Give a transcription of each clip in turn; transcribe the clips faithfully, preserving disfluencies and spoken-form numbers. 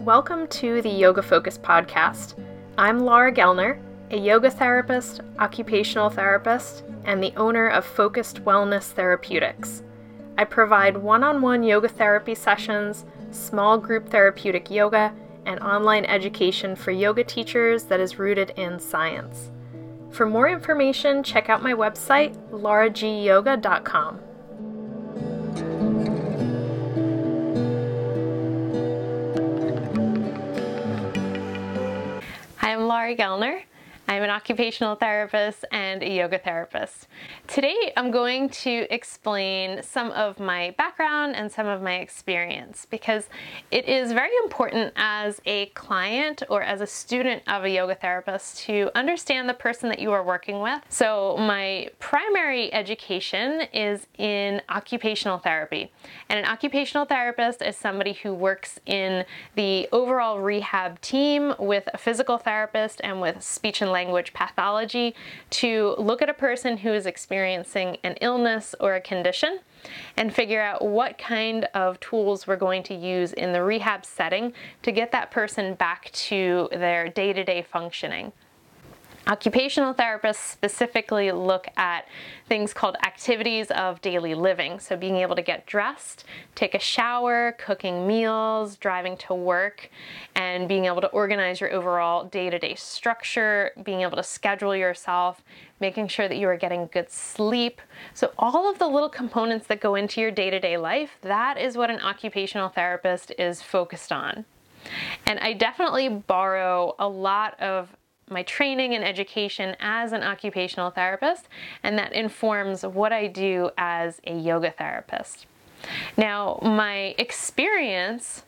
Welcome to the Yoga Focus podcast. I'm Laura Gellner, a yoga therapist, occupational therapist, and the owner of Focused Wellness Therapeutics. I provide one-on-one yoga therapy sessions, small group therapeutic yoga, and online education for yoga teachers that is rooted in science. For more information, check out my website, laura g yoga dot com. I'm Laura Gellner. I'm an occupational therapist and a yoga therapist. Today I'm going to explain some of my background and some of my experience because it is very important as a client or as a student of a yoga therapist to understand the person that you are working with. So my primary education is in occupational therapy, and an occupational therapist is somebody who works in the overall rehab team with a physical therapist and with speech and language language pathology to look at a person who is experiencing an illness or a condition and figure out what kind of tools we're going to use in the rehab setting to get that person back to their day-to-day functioning. Occupational therapists specifically look at things called activities of daily living. So being able to get dressed, take a shower, cooking meals, driving to work, and being able to organize your overall day-to-day structure, being able to schedule yourself, making sure that you are getting good sleep. So all of the little components that go into your day-to-day life, that is what an occupational therapist is focused on. And I definitely borrow a lot of my training and education as an occupational therapist, and that informs what I do as a yoga therapist. Now, my experience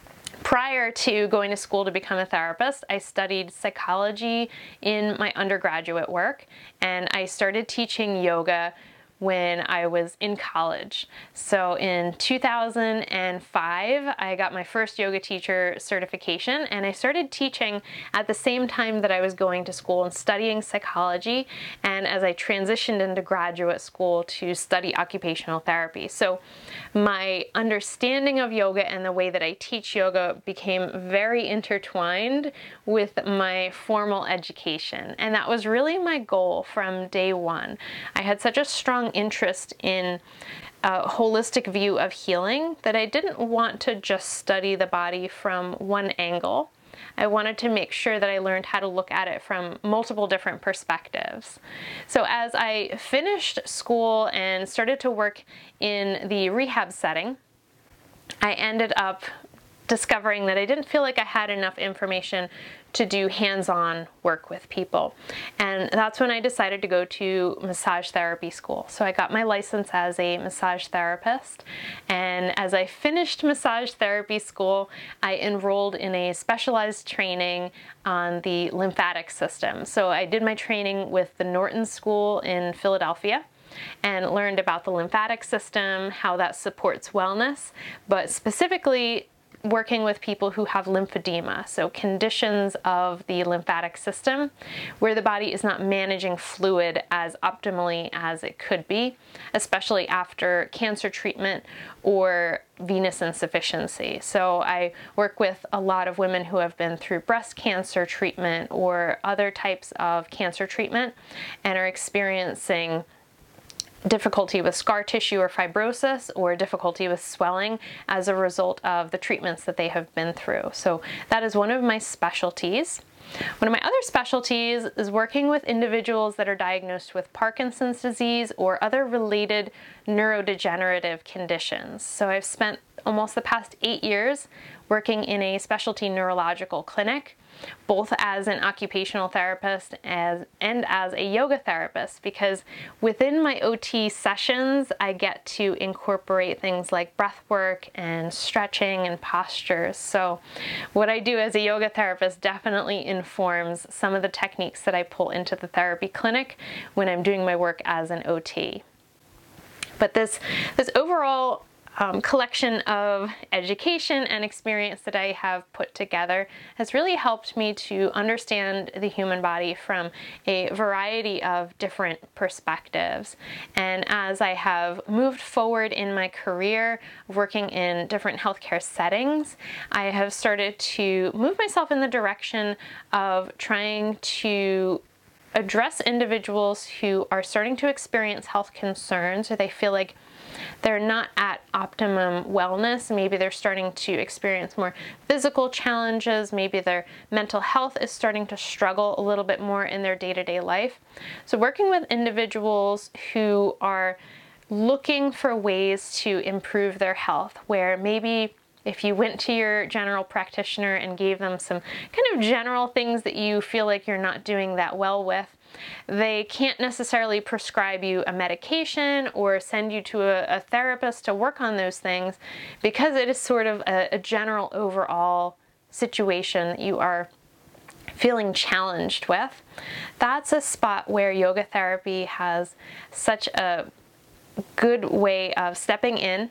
prior to going to school to become a therapist, I studied psychology in my undergraduate work, and I started teaching yoga when I was in college. So in two thousand five, I got my first yoga teacher certification, and I started teaching at the same time that I was going to school and studying psychology, and as I transitioned into graduate school to study occupational therapy. So my understanding of yoga and the way that I teach yoga became very intertwined with my formal education, and that was really my goal from day one. I had such a strong interest in a holistic view of healing that I didn't want to just study the body from one angle. I wanted to make sure that I learned how to look at it from multiple different perspectives. So as I finished school and started to work in the rehab setting, I ended up discovering that I didn't feel like I had enough information to do hands-on work with people. And that's when I decided to go to massage therapy school. So I got my license as a massage therapist. And as I finished massage therapy school, I enrolled in a specialized training on the lymphatic system. So I did my training with the Norton School in Philadelphia and learned about the lymphatic system, how that supports wellness, but specifically working with people who have lymphedema, so conditions of the lymphatic system where the body is not managing fluid as optimally as it could be, especially after cancer treatment or venous insufficiency. So I work with a lot of women who have been through breast cancer treatment or other types of cancer treatment and are experiencing difficulty with scar tissue or fibrosis, or difficulty with swelling as a result of the treatments that they have been through. So that is one of my specialties. One of my other specialties is working with individuals that are diagnosed with Parkinson's disease or other related neurodegenerative conditions. So I've spent almost the past eight years working in a specialty neurological clinic, both as an occupational therapist as, and as a yoga therapist, because within my O T sessions, I get to incorporate things like breath work and stretching and postures. So what I do as a yoga therapist definitely informs some of the techniques that I pull into the therapy clinic when I'm doing my work as an O T. But this, this overall um, collection of education and experience that I have put together has really helped me to understand the human body from a variety of different perspectives. And as I have moved forward in my career, working in different healthcare settings, I have started to move myself in the direction of trying to address individuals who are starting to experience health concerns, or they feel like they're not at optimum wellness. Maybe they're starting to experience more physical challenges. Maybe their mental health is starting to struggle a little bit more in their day-to-day life. So working with individuals who are looking for ways to improve their health, where maybe if you went to your general practitioner and gave them some kind of general things that you feel like you're not doing that well with, they can't necessarily prescribe you a medication or send you to a, a therapist to work on those things, because it is sort of a, a general overall situation that you are feeling challenged with. That's a spot where yoga therapy has such a good way of stepping in,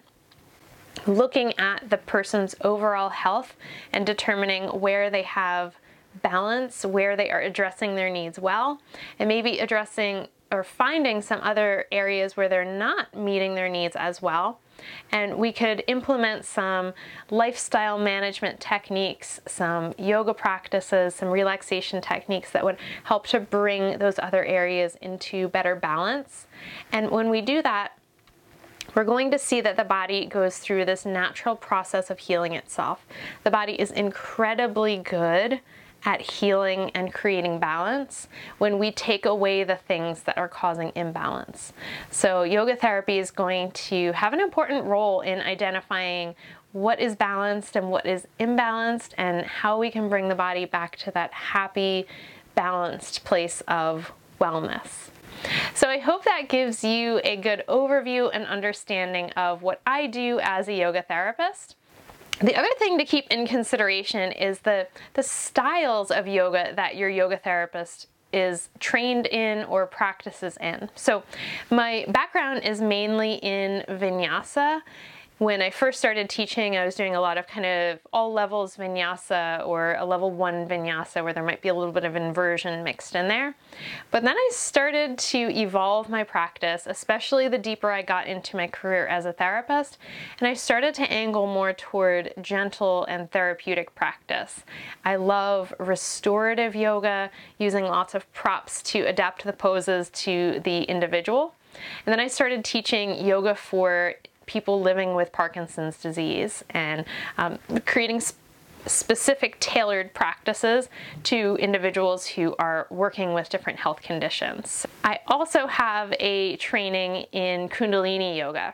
looking at the person's overall health and determining where they have balance, where they are addressing their needs well, and maybe addressing or finding some other areas where they're not meeting their needs as well. And we could implement some lifestyle management techniques, some yoga practices, some relaxation techniques that would help to bring those other areas into better balance. And when we do that, we're going to see that the body goes through this natural process of healing itself. The body is incredibly good at healing and creating balance when we take away the things that are causing imbalance. So yoga therapy is going to have an important role in identifying what is balanced and what is imbalanced, and how we can bring the body back to that happy, balanced place of wellness. So I hope that gives you a good overview and understanding of what I do as a yoga therapist. The other thing to keep in consideration is the, the styles of yoga that your yoga therapist is trained in or practices in. So my background is mainly in vinyasa. When I first started teaching, I was doing a lot of kind of all levels vinyasa, or a level one vinyasa where there might be a little bit of inversion mixed in there. But then I started to evolve my practice, especially the deeper I got into my career as a therapist, and I started to angle more toward gentle and therapeutic practice. I love restorative yoga, using lots of props to adapt the poses to the individual. And then I started teaching yoga for people living with Parkinson's disease, and um, creating sp specific tailored practices to individuals who are working with different health conditions. I also have a training in Kundalini yoga.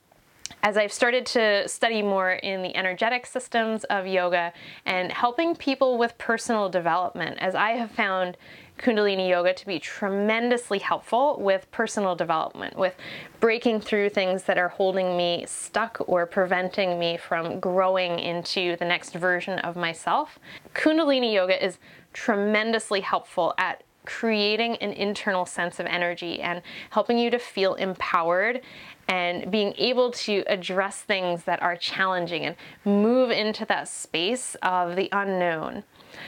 As I've started to study more in the energetic systems of yoga and helping people with personal development, as I have found Kundalini yoga to be tremendously helpful with personal development, with breaking through things that are holding me stuck or preventing me from growing into the next version of myself. Kundalini yoga is tremendously helpful at creating an internal sense of energy and helping you to feel empowered and being able to address things that are challenging and move into that space of the unknown.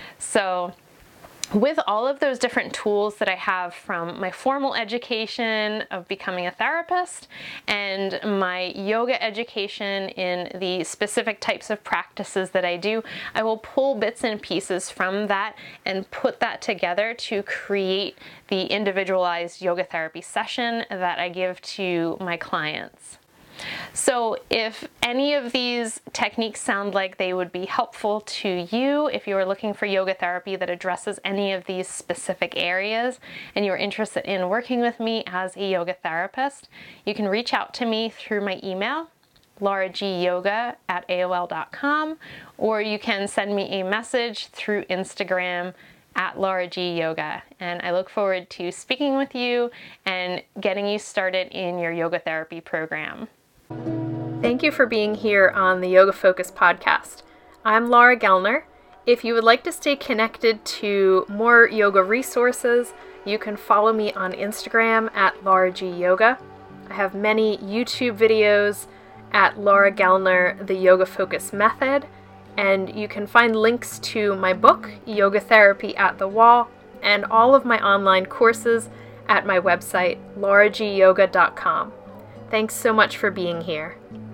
So with all of those different tools that I have from my formal education of becoming a therapist and my yoga education in the specific types of practices that I do, I will pull bits and pieces from that and put that together to create the individualized yoga therapy session that I give to my clients. So if any of these techniques sound like they would be helpful to you, if you're looking for yoga therapy that addresses any of these specific areas and you're interested in working with me as a yoga therapist, you can reach out to me through my email, laura g yoga at A O L dot com, or you can send me a message through Instagram at Laura G Yoga, and I look forward to speaking with you and getting you started in your yoga therapy program. Thank you for being here on the Yoga Focus podcast. I'm Laura Gellner. If you would like to stay connected to more yoga resources, you can follow me on Instagram at Laura G Yoga. I have many YouTube videos at Laura Gellner, The Yoga Focus Method, and you can find links to my book, Yoga Therapy at the Wall, and all of my online courses at my website, laura g yoga dot com. Thanks so much for being here.